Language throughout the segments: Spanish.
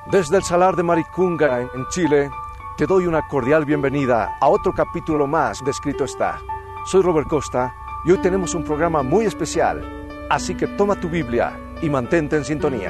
Desde el Salar de Maricunga, en Chile, te doy una cordial bienvenida a otro capítulo más de Escrito Está. Soy Robert Costa y hoy tenemos un programa muy especial, así que toma tu Biblia y mantente en sintonía.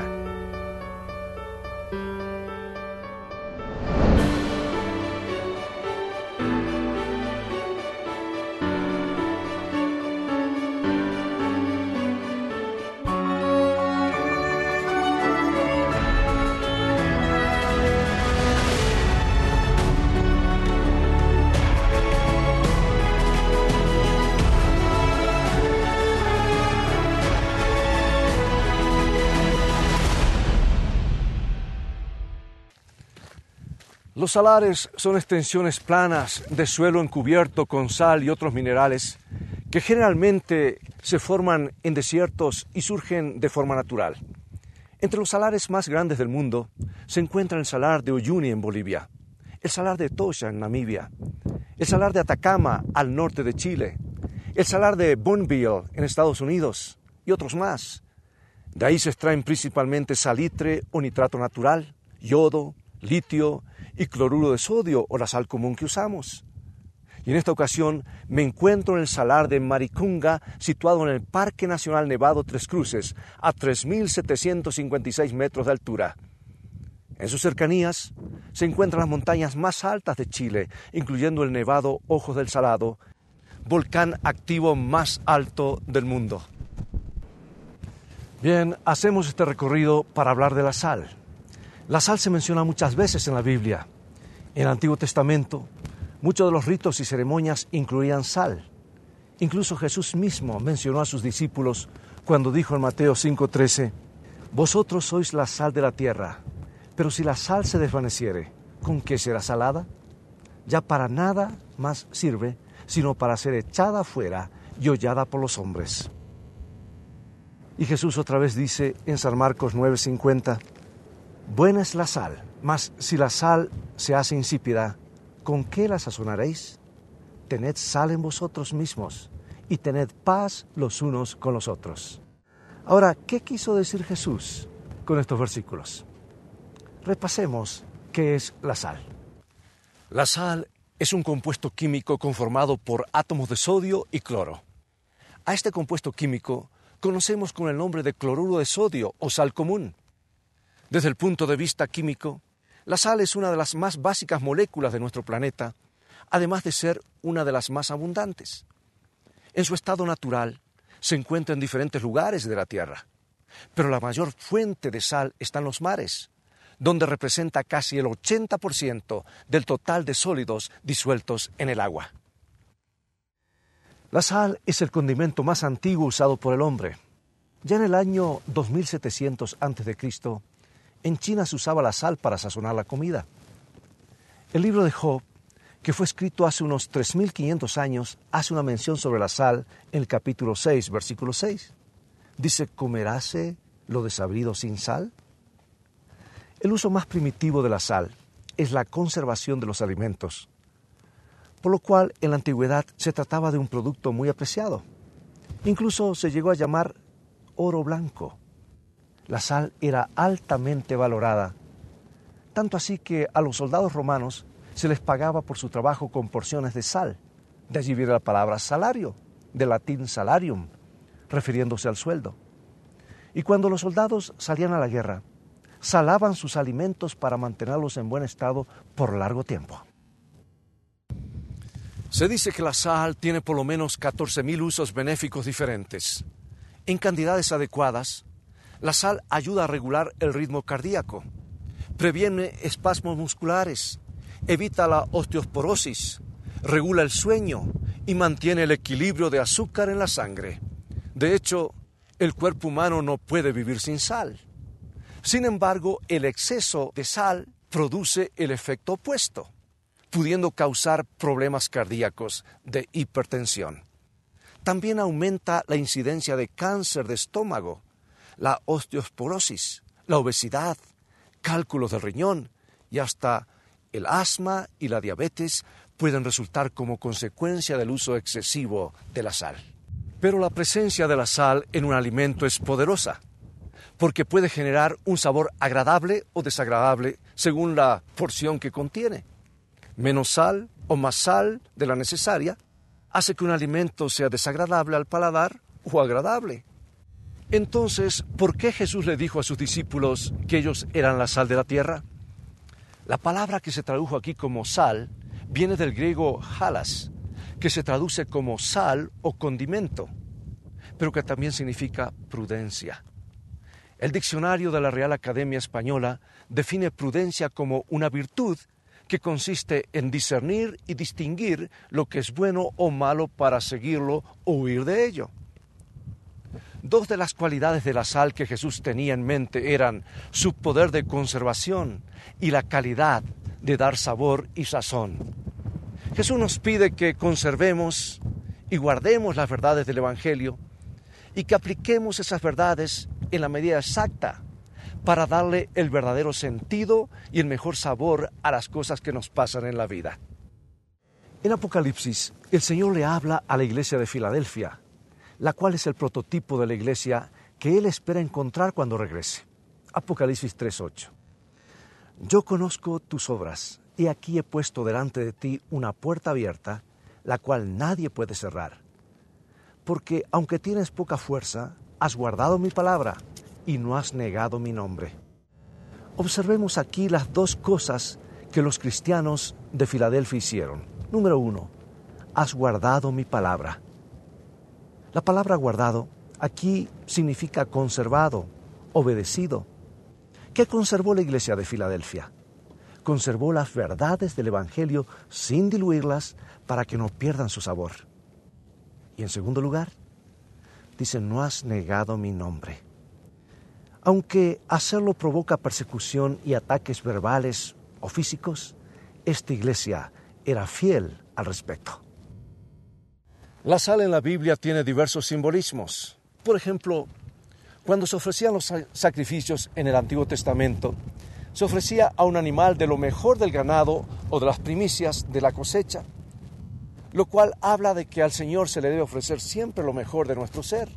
Los salares son extensiones planas de suelo encubierto con sal y otros minerales que generalmente se forman en desiertos y surgen de forma natural. Entre los salares más grandes del mundo se encuentran el salar de Uyuni en Bolivia, el salar de Etosha en Namibia, el salar de Atacama al norte de Chile, el salar de Bonneville en Estados Unidos y otros más. De ahí se extraen principalmente salitre o nitrato natural, yodo, litio y cloruro de sodio o la sal común que usamos. Y en esta ocasión me encuentro en el salar de Maricunga, situado en el Parque Nacional Nevado Tres Cruces, a 3.756 metros de altura. En sus cercanías se encuentran las montañas más altas de Chile, incluyendo el Nevado Ojos del Salado, volcán activo más alto del mundo. Bien, hacemos este recorrido para hablar de la sal. La sal se menciona muchas veces en la Biblia. En el Antiguo Testamento, muchos de los ritos y ceremonias incluían sal. Incluso Jesús mismo mencionó a sus discípulos cuando dijo en Mateo 5:13, «Vosotros sois la sal de la tierra, pero si la sal se desvaneciere, ¿con qué será salada? Ya para nada más sirve, sino para ser echada afuera y hollada por los hombres». Y Jesús otra vez dice en San Marcos 9:50, «Buena es la sal, mas si la sal se hace insípida, ¿con qué la sazonaréis? Tened sal en vosotros mismos y tened paz los unos con los otros». Ahora, ¿qué quiso decir Jesús con estos versículos? Repasemos qué es la sal. La sal es un compuesto químico conformado por átomos de sodio y cloro. A este compuesto químico conocemos con el nombre de cloruro de sodio o sal común. Desde el punto de vista químico, la sal es una de las más básicas moléculas de nuestro planeta, además de ser una de las más abundantes. En su estado natural, se encuentra en diferentes lugares de la Tierra, pero la mayor fuente de sal está en los mares, donde representa casi el 80% del total de sólidos disueltos en el agua. La sal es el condimento más antiguo usado por el hombre. Ya en el año 2700 a.C., en China se usaba la sal para sazonar la comida. El libro de Job, que fue escrito hace unos 3.500 años, hace una mención sobre la sal en el capítulo 6, versículo 6. Dice, ¿comeráse lo desabrido sin sal? El uso más primitivo de la sal es la conservación de los alimentos, por lo cual en la antigüedad se trataba de un producto muy apreciado. Incluso se llegó a llamar oro blanco. La sal era altamente valorada, tanto así que a los soldados romanos se les pagaba por su trabajo con porciones de sal. De allí viene la palabra salario, del latín salarium, refiriéndose al sueldo. Y cuando los soldados salían a la guerra, salaban sus alimentos para mantenerlos en buen estado por largo tiempo. Se dice que la sal tiene por lo menos 14.000 usos benéficos diferentes. En cantidades adecuadas, la sal ayuda a regular el ritmo cardíaco, previene espasmos musculares, evita la osteoporosis, regula el sueño y mantiene el equilibrio de azúcar en la sangre. De hecho, el cuerpo humano no puede vivir sin sal. Sin embargo, el exceso de sal produce el efecto opuesto, pudiendo causar problemas cardíacos de hipertensión. También aumenta la incidencia de cáncer de estómago, la osteoporosis, la obesidad, cálculos del riñón y hasta el asma y la diabetes pueden resultar como consecuencia del uso excesivo de la sal. Pero la presencia de la sal en un alimento es poderosa. porque puede generar un sabor agradable o desagradable según la porción que contiene. Menos sal o más sal de la necesaria hace que un alimento sea desagradable al paladar o agradable. Entonces, ¿por qué Jesús le dijo a sus discípulos que ellos eran la sal de la tierra? La palabra que se tradujo aquí como sal viene del griego halas, que se traduce como sal o condimento, pero que también significa prudencia. El diccionario de la Real Academia Española define prudencia como una virtud que consiste en discernir y distinguir lo que es bueno o malo para seguirlo o huir de ello. Dos de las cualidades de la sal que Jesús tenía en mente eran su poder de conservación y la calidad de dar sabor y sazón. Jesús nos pide que conservemos y guardemos las verdades del Evangelio y que apliquemos esas verdades en la medida exacta para darle el verdadero sentido y el mejor sabor a las cosas que nos pasan en la vida. En Apocalipsis, el Señor le habla a la iglesia de Filadelfia, la cual es el prototipo de la iglesia que Él espera encontrar cuando regrese. Apocalipsis 3:8. Yo conozco tus obras, y aquí he puesto delante de ti una puerta abierta, la cual nadie puede cerrar. Porque aunque tienes poca fuerza, has guardado mi palabra y no has negado mi nombre. Observemos aquí las dos cosas que los cristianos de Filadelfia hicieron. Número 1, has guardado mi palabra. La palabra guardado aquí significa conservado, obedecido. ¿Qué conservó la iglesia de Filadelfia? Conservó las verdades del Evangelio sin diluirlas para que no pierdan su sabor. Y en segundo lugar, dice, no has negado mi nombre. Aunque hacerlo provoca persecución y ataques verbales o físicos, esta iglesia era fiel al respecto. La sal en la Biblia tiene diversos simbolismos. Por ejemplo, cuando se ofrecían los sacrificios en el Antiguo Testamento, se ofrecía a un animal de lo mejor del ganado o de las primicias de la cosecha, lo cual habla de que al Señor se le debe ofrecer siempre lo mejor de nuestro ser.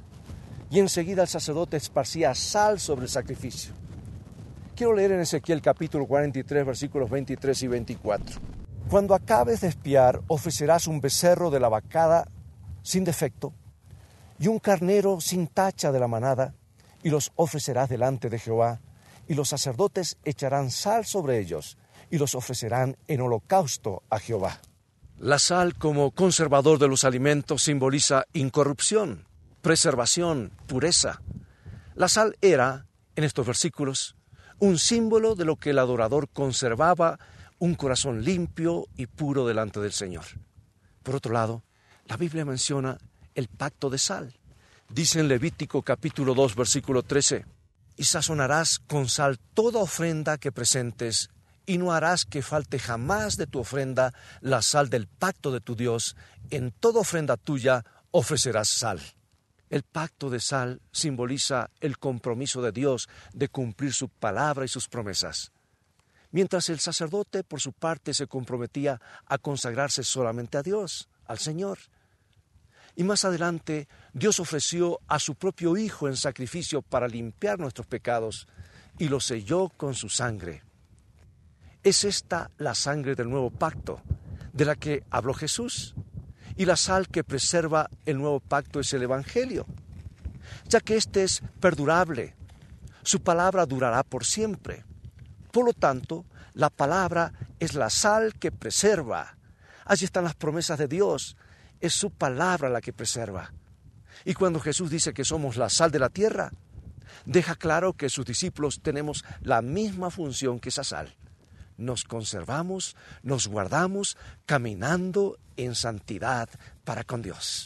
Y enseguida el sacerdote esparcía sal sobre el sacrificio. Quiero leer en Ezequiel capítulo 43, versículos 23 y 24. Cuando acabes de expiar, ofrecerás un becerro de la vacada sin defecto y un carnero sin tacha de la manada, y los ofrecerás delante de Jehová, y los sacerdotes echarán sal sobre ellos, y los ofrecerán en holocausto a Jehová. La sal como conservador de los alimentos simboliza incorrupción, preservación, pureza. La sal era, en estos versículos, un símbolo de lo que el adorador conservaba, un corazón limpio y puro delante del Señor. Por otro lado, la Biblia menciona el pacto de sal. Dice en Levítico capítulo 2, versículo 13, y sazonarás con sal toda ofrenda que presentes, y no harás que falte jamás de tu ofrenda la sal del pacto de tu Dios. En toda ofrenda tuya ofrecerás sal. El pacto de sal simboliza el compromiso de Dios de cumplir su palabra y sus promesas. Mientras el sacerdote, por su parte, se comprometía a consagrarse solamente a Dios, al Señor. Y más adelante, Dios ofreció a su propio Hijo en sacrificio para limpiar nuestros pecados y lo selló con su sangre. Es esta la sangre del nuevo pacto, de la que habló Jesús. Y la sal que preserva el nuevo pacto es el Evangelio, ya que éste es perdurable. Su palabra durará por siempre. Por lo tanto, la palabra es la sal que preserva. Allí están las promesas de Dios. Es su palabra la que preserva. Y cuando Jesús dice que somos la sal de la tierra, deja claro que sus discípulos tenemos la misma función que esa sal. Nos conservamos, nos guardamos, caminando en santidad para con Dios.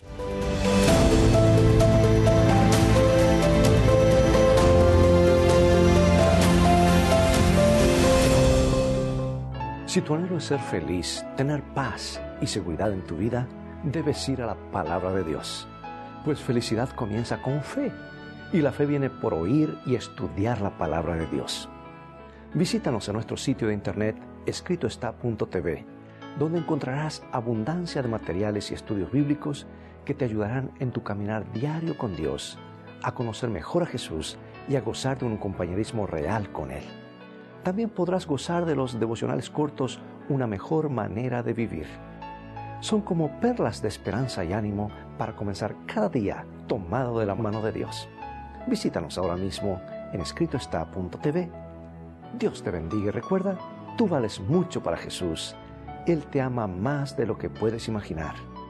Si tu anhelo es ser feliz, tener paz y seguridad en tu vida, debes ir a la palabra de Dios. Pues felicidad comienza con fe, y la fe viene por oír y estudiar la palabra de Dios. Visítanos en nuestro sitio de internet escritoestá.tv, donde encontrarás abundancia de materiales y estudios bíblicos que te ayudarán en tu caminar diario con Dios, a conocer mejor a Jesús y a gozar de un compañerismo real con Él. También podrás gozar de los devocionales cortos, una mejor manera de vivir. Son como perlas de esperanza y ánimo para comenzar cada día tomado de la mano de Dios. Visítanos ahora mismo en escritoestá.tv. Dios te bendiga y recuerda, tú vales mucho para Jesús. Él te ama más de lo que puedes imaginar.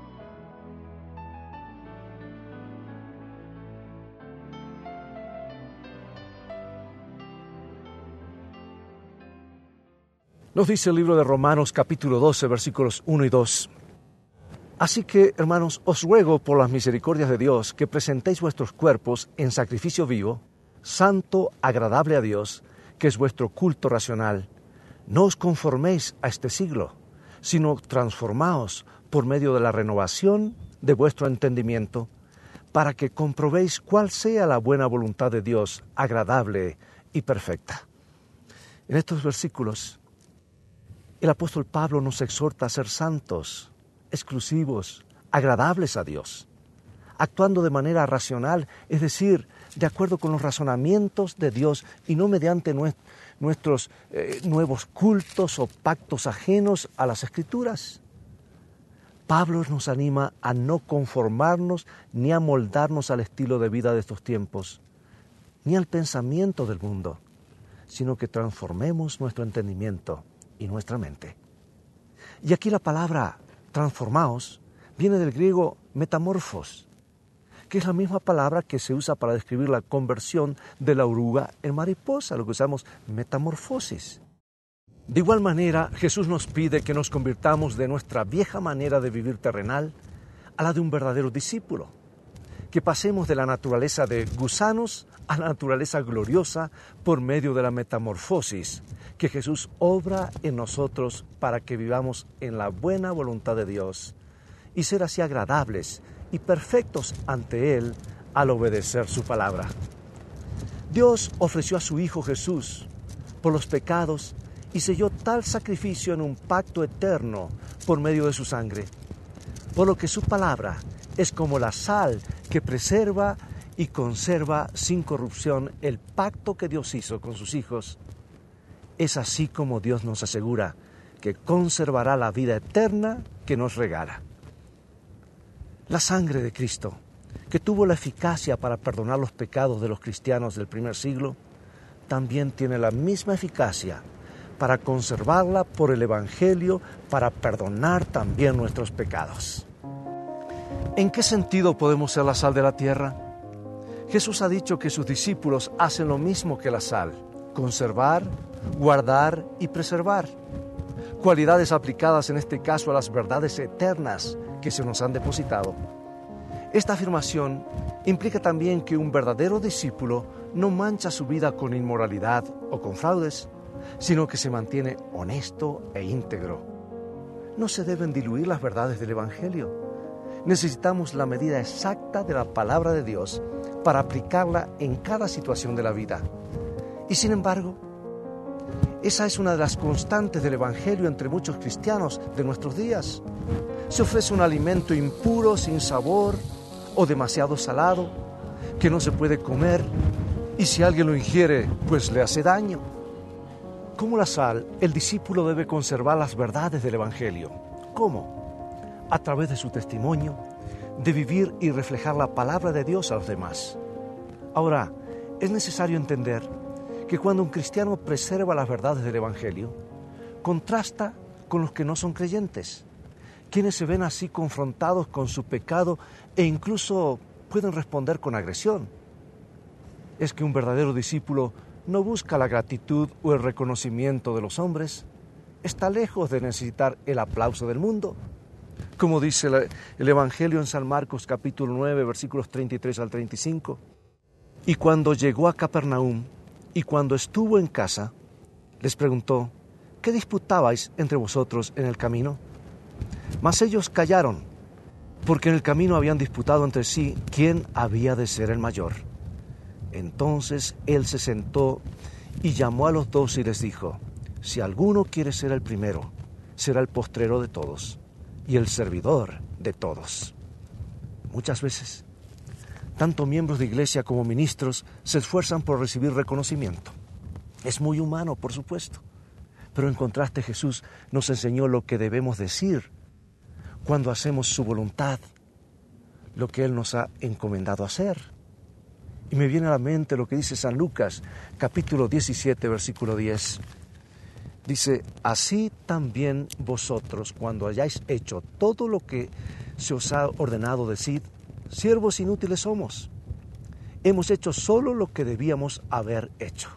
Nos dice el libro de Romanos capítulo 12, versículos 1 y 2. Así que, hermanos, os ruego por las misericordias de Dios que presentéis vuestros cuerpos en sacrificio vivo, santo, agradable a Dios, que es vuestro culto racional. No os conforméis a este siglo, sino transformaos por medio de la renovación de vuestro entendimiento, para que comprobéis cuál sea la buena voluntad de Dios, agradable y perfecta. En estos versículos, el apóstol Pablo nos exhorta a ser santos, exclusivos, agradables a Dios, actuando de manera racional, es decir, de acuerdo con los razonamientos de Dios y no mediante nuestros nuevos cultos o pactos ajenos a las Escrituras. Pablo nos anima a no conformarnos ni a moldarnos al estilo de vida de estos tiempos, ni al pensamiento del mundo, sino que transformemos nuestro entendimiento y nuestra mente. Y aquí la palabra transformaos viene del griego metamorfos, que es la misma palabra que se usa para describir la conversión de la oruga en mariposa, lo que usamos metamorfosis. De igual manera, Jesús nos pide que nos convirtamos de nuestra vieja manera de vivir terrenal a la de un verdadero discípulo, que pasemos de la naturaleza de gusanos a la naturaleza gloriosa por medio de la metamorfosis que Jesús obra en nosotros para que vivamos en la buena voluntad de Dios y ser así agradables y perfectos ante Él al obedecer su palabra. Dios ofreció a su Hijo Jesús por los pecados y selló tal sacrificio en un pacto eterno por medio de su sangre, por lo que su palabra es como la sal que preserva y conserva sin corrupción el pacto que Dios hizo con sus hijos. Es así como Dios nos asegura que conservará la vida eterna que nos regala. La sangre de Cristo, que tuvo la eficacia para perdonar los pecados de los cristianos del primer siglo, también tiene la misma eficacia para conservarla por el Evangelio, para perdonar también nuestros pecados. ¿En qué sentido podemos ser la sal de la tierra? Jesús ha dicho que sus discípulos hacen lo mismo que la sal: conservar, guardar y preservar. Cualidades aplicadas en este caso a las verdades eternas que se nos han depositado. Esta afirmación implica también que un verdadero discípulo no mancha su vida con inmoralidad o con fraudes, sino que se mantiene honesto e íntegro. No se deben diluir las verdades del Evangelio. Necesitamos la medida exacta de la palabra de Dios para aplicarla en cada situación de la vida. Y sin embargo, esa es una de las constantes del Evangelio entre muchos cristianos de nuestros días. Se ofrece un alimento impuro, sin sabor o demasiado salado, que no se puede comer, y si alguien lo ingiere, pues le hace daño. Como la sal, el discípulo debe conservar las verdades del Evangelio. ¿Cómo? A través de su testimonio, de vivir y reflejar la palabra de Dios a los demás. Ahora, es necesario entender que cuando un cristiano preserva las verdades del Evangelio, contrasta con los que no son creyentes, quienes se ven así confrontados con su pecado e incluso pueden responder con agresión. Es que un verdadero discípulo no busca la gratitud o el reconocimiento de los hombres, está lejos de necesitar el aplauso del mundo. Como dice el Evangelio en San Marcos capítulo 9, versículos 33 al 35. Y cuando llegó a Capernaum y cuando estuvo en casa, les preguntó: ¿qué disputabais entre vosotros en el camino? Mas ellos callaron, porque en el camino habían disputado entre sí quién había de ser el mayor. Entonces él se sentó y llamó a los 12 y les dijo: si alguno quiere ser el primero, será el postrero de todos y el servidor de todos. Muchas veces Tanto miembros de iglesia como ministros se esfuerzan por recibir reconocimiento. Es muy humano, por supuesto, pero en contraste Jesús nos enseñó lo que debemos decir cuando hacemos su voluntad, lo que Él nos ha encomendado hacer. Y me viene a la mente lo que dice San Lucas, capítulo 17, versículo 10. Dice, así también vosotros, cuando hayáis hecho todo lo que se os ha ordenado, decid, siervos inútiles somos. Hemos hecho solo lo que debíamos haber hecho.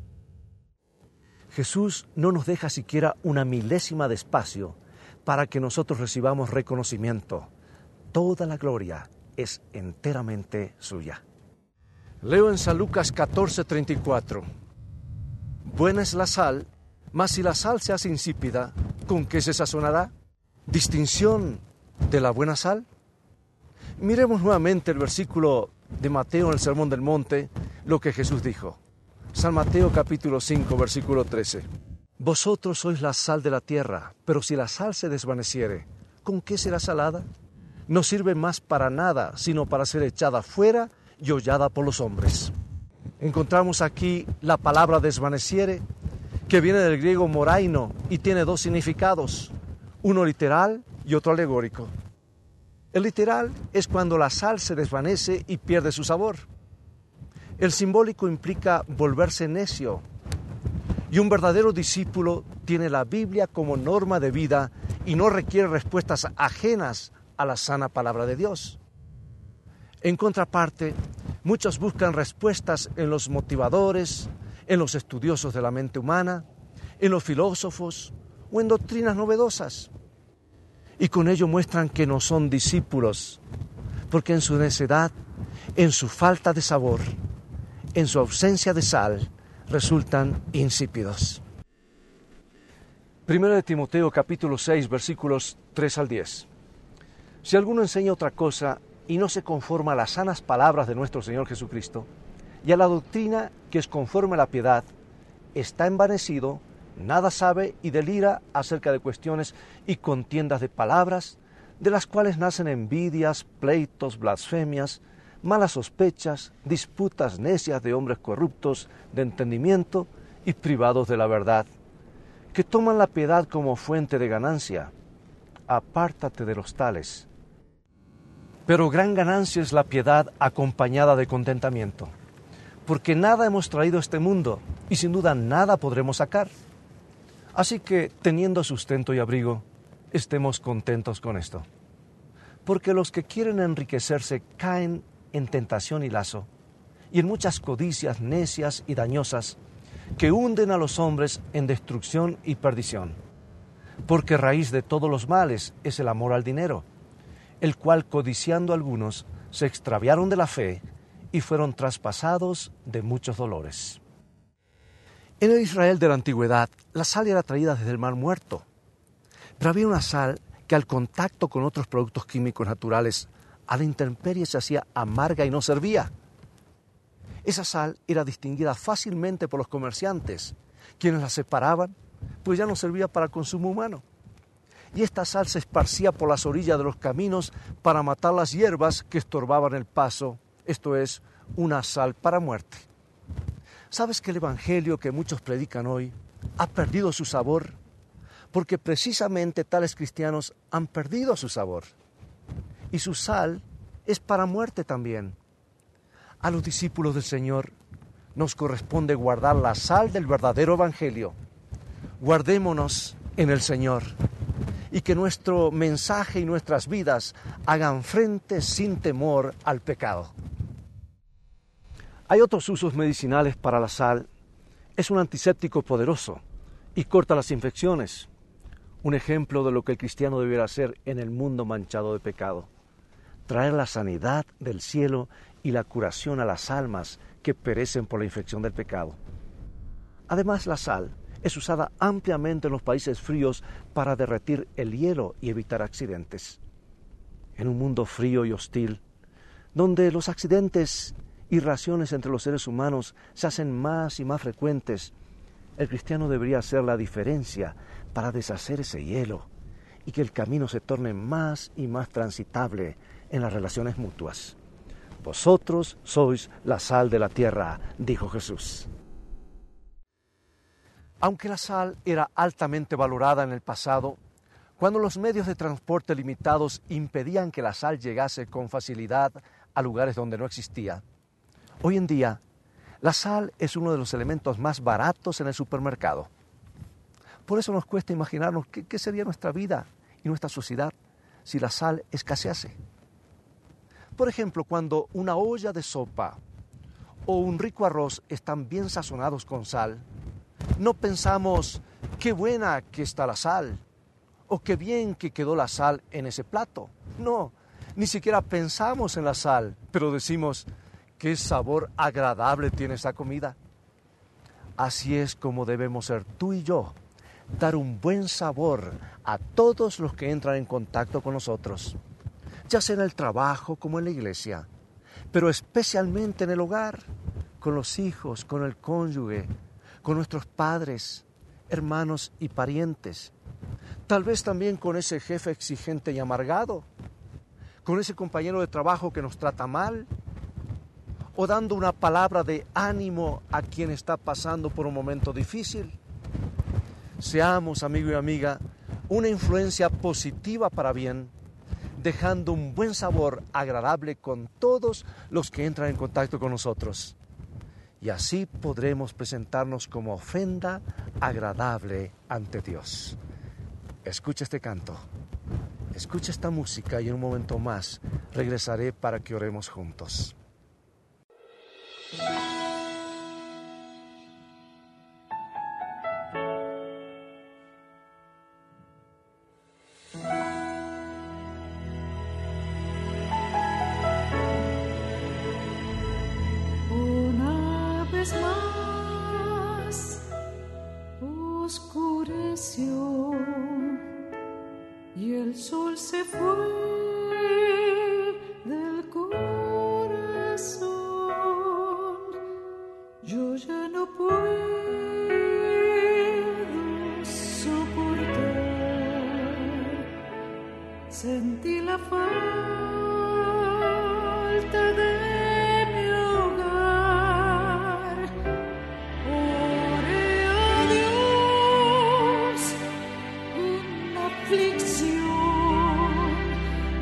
Jesús no nos deja siquiera una milésima de espacio para que nosotros recibamos reconocimiento. Toda la gloria es enteramente suya. Leo en San Lucas 14:34. Buena es la sal, mas si la sal se hace insípida, ¿con qué se sazonará? ¿Distinción de la buena sal? Miremos nuevamente el versículo de Mateo en el Sermón del Monte, lo que Jesús dijo. San Mateo capítulo 5, versículo 13. Vosotros sois la sal de la tierra, pero si la sal se desvaneciere, ¿con qué será salada? No sirve más para nada, sino para ser echada fuera y hollada por los hombres. Encontramos aquí la palabra desvaneciere, que viene del griego moraino y tiene dos significados, uno literal y otro alegórico. El literal es cuando la sal se desvanece y pierde su sabor. El simbólico implica volverse necio. Y un verdadero discípulo tiene la Biblia como norma de vida y no requiere respuestas ajenas a la sana palabra de Dios. En contraparte, muchos buscan respuestas en los motivadores, en los estudiosos de la mente humana, en los filósofos o en doctrinas novedosas. Y con ello muestran que no son discípulos, porque en su necedad, en su falta de sabor, en su ausencia de sal, resultan insípidos. 1 de Timoteo capítulo 6, versículos 3 al 10. Si alguno enseña otra cosa y no se conforma a las sanas palabras de nuestro Señor Jesucristo y a la doctrina que es conforme a la piedad, está envanecido, nada sabe y delira acerca de cuestiones y contiendas de palabras, de las cuales nacen envidias, pleitos, blasfemias, malas sospechas, disputas necias de hombres corruptos de entendimiento y privados de la verdad, que toman la piedad como fuente de ganancia. Apártate de los tales. Pero gran ganancia es la piedad acompañada de contentamiento, porque nada hemos traído a este mundo y sin duda nada podremos sacar. Así que, teniendo sustento y abrigo, estemos contentos con esto. Porque los que quieren enriquecerse caen en tentación y lazo, y en muchas codicias necias y dañosas, que hunden a los hombres en destrucción y perdición. Porque raíz de todos los males es el amor al dinero, el cual codiciando algunos se extraviaron de la fe y fueron traspasados de muchos dolores. En el Israel de la antigüedad, la sal era traída desde el mar Muerto, pero había una sal que al contacto con otros productos químicos naturales, a la intemperie se hacía amarga y no servía. Esa sal era distinguida fácilmente por los comerciantes, quienes la separaban, pues ya no servía para consumo humano. Y esta sal se esparcía por las orillas de los caminos para matar las hierbas que estorbaban el paso, esto es, una sal para muerte. ¿Sabes que el evangelio que muchos predican hoy ha perdido su sabor? Porque precisamente tales cristianos han perdido su sabor. Y su sal es para muerte también. A los discípulos del Señor nos corresponde guardar la sal del verdadero evangelio. Guardémonos en el Señor y que nuestro mensaje y nuestras vidas hagan frente sin temor al pecado. Hay otros usos medicinales para la sal. Es un antiséptico poderoso y corta las infecciones. Un ejemplo de lo que el cristiano debiera hacer en el mundo manchado de pecado. Traer la sanidad del cielo y la curación a las almas que perecen por la infección del pecado. Además, la sal es usada ampliamente en los países fríos para derretir el hielo y evitar accidentes. En un mundo frío y hostil, donde los accidentes y relaciones entre los seres humanos se hacen más y más frecuentes, el cristiano debería hacer la diferencia para deshacer ese hielo y que el camino se torne más y más transitable en las relaciones mutuas. Vosotros sois la sal de la tierra, dijo Jesús. Aunque la sal era altamente valorada en el pasado, cuando los medios de transporte limitados impedían que la sal llegase con facilidad a lugares donde no existía, hoy en día la sal es uno de los elementos más baratos en el supermercado. Por eso nos cuesta imaginarnos qué sería nuestra vida y nuestra sociedad si la sal escasease. Por ejemplo, cuando una olla de sopa o un rico arroz están bien sazonados con sal, no pensamos qué buena que está la sal o qué bien que quedó la sal en ese plato. No, ni siquiera pensamos en la sal, pero decimos qué sabor agradable tiene esa comida. Así es como debemos ser tú y yo, dar un buen sabor a todos los que entran en contacto con nosotros, ya sea en el trabajo como en la iglesia, pero especialmente en el hogar, con los hijos, con el cónyuge, con nuestros padres, hermanos y parientes, tal vez también con ese jefe exigente y amargado, con ese compañero de trabajo que nos trata mal, o dando una palabra de ánimo a quien está pasando por un momento difícil. Seamos, amigo y amiga, una influencia positiva para bien, dejando un buen sabor agradable con todos los que entran en contacto con nosotros. Y así podremos presentarnos como ofrenda agradable ante Dios. Escucha este canto, escucha esta música y en un momento más regresaré para que oremos juntos. Oscureció y el sol se fue del corazón. Yo ya no puedo soportar. Sentí la falta de mi hogar. Oré a Dios, una aflicción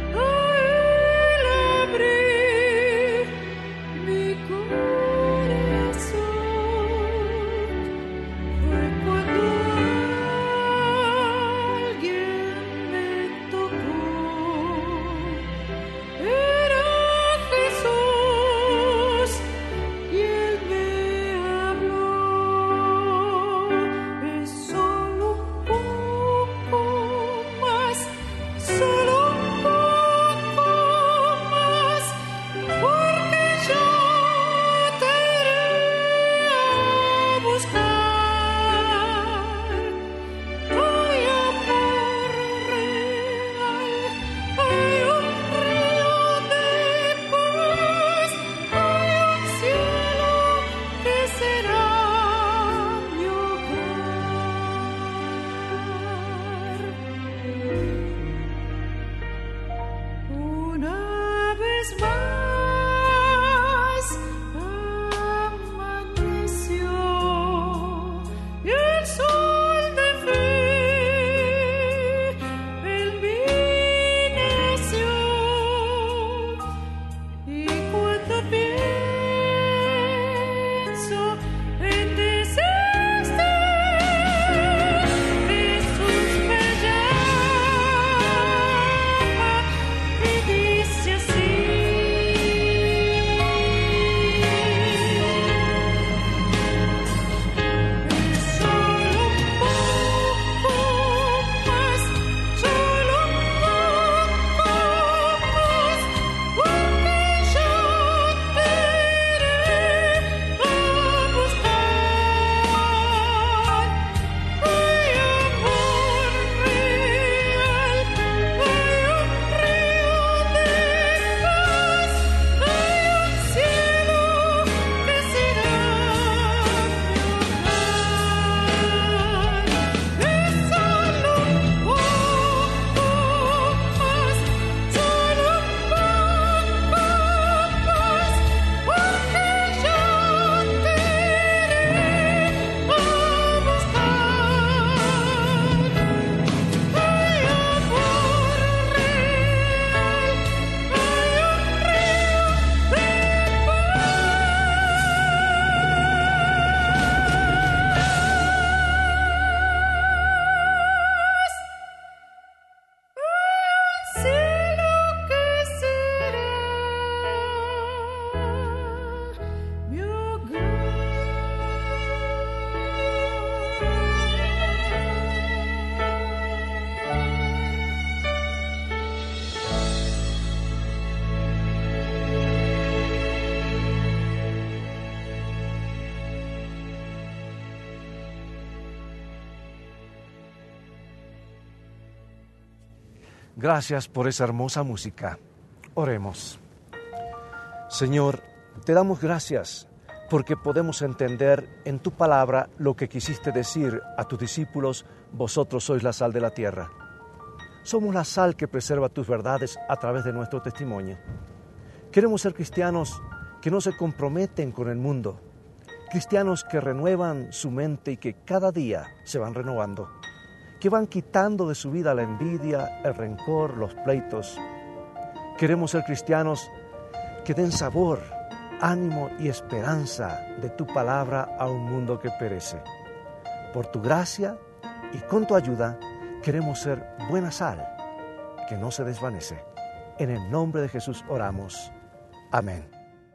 Gracias por esa hermosa música. Oremos. Señor, te damos gracias porque podemos entender en tu palabra lo que quisiste decir a tus discípulos: vosotros sois la sal de la tierra. Somos la sal que preserva tus verdades a través de nuestro testimonio. Queremos ser cristianos que no se comprometen con el mundo, cristianos que renuevan su mente y que cada día se van renovando, que van quitando de su vida la envidia, el rencor, los pleitos. Queremos ser cristianos que den sabor, ánimo y esperanza de tu palabra a un mundo que perece. Por tu gracia y con tu ayuda queremos ser buena sal que no se desvanece. En el nombre de Jesús oramos. Amén.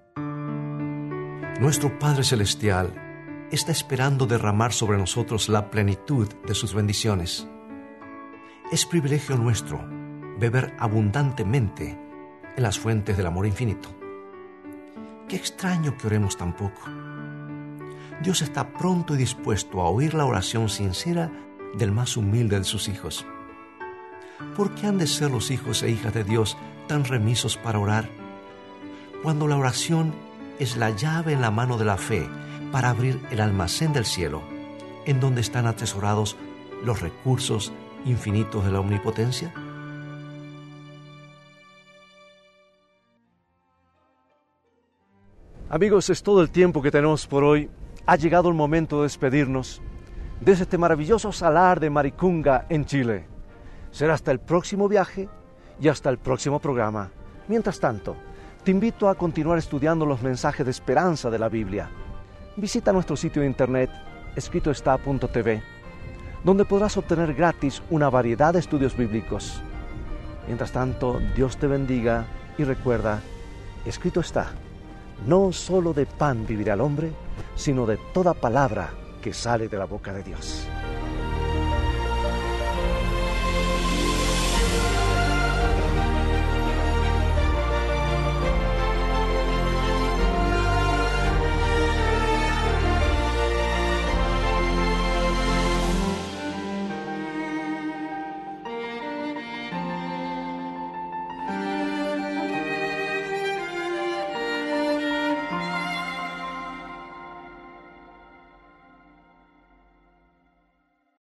Nuestro Padre Celestial está esperando derramar sobre nosotros la plenitud de sus bendiciones. Es privilegio nuestro beber abundantemente en las fuentes del amor infinito. Qué extraño que oremos tan poco. Dios está pronto y dispuesto a oír la oración sincera del más humilde de sus hijos. ¿Por qué han de ser los hijos e hijas de Dios tan remisos para orar? Cuando la oración es la llave en la mano de la fe para abrir el almacén del cielo, en donde están atesorados los recursos infinitos de la omnipotencia. Amigos, es todo el tiempo que tenemos por hoy. Ha llegado el momento de despedirnos desde este maravilloso salar de Maricunga, en Chile. Será hasta el próximo viaje y hasta el próximo programa. Mientras tanto, te invito a continuar estudiando los mensajes de esperanza de la Biblia. Visita nuestro sitio de internet, escritoestá.tv, donde podrás obtener gratis una variedad de estudios bíblicos. Mientras tanto, Dios te bendiga y recuerda, escrito está: no solo de pan vivirá el hombre, sino de toda palabra que sale de la boca de Dios.